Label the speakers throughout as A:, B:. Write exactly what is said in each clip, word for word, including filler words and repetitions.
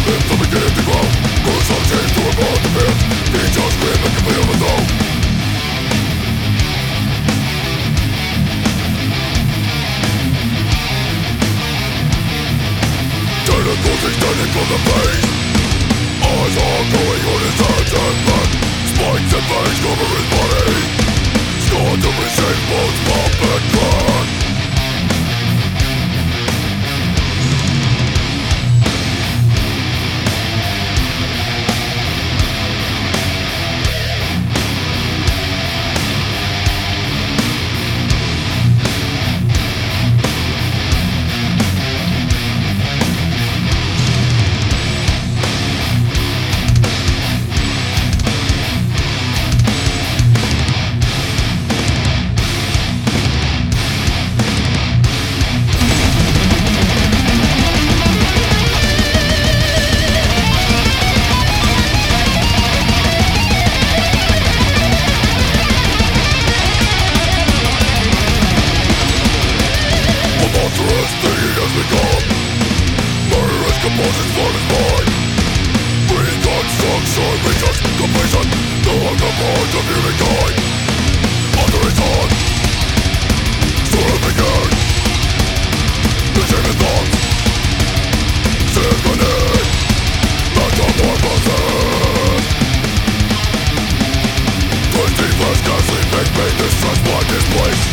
A: Extended from the face, eyes are going on his hands and back. Spikes and fangs cover his body, scarred to reshape both pump and crack. Compulsions for his mind, reconstruction, research, completion. The hunger point of humankind. Under his hand, swimming in vision thoughts, symphony, metamorphosis. Twisting flesh, ghastly fake pain, distress, blind displaced.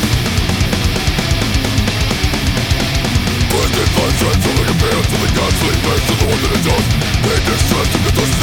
A: Twisted flesh, transforming appearance to the ghastly face of the one that it does. Made distress to the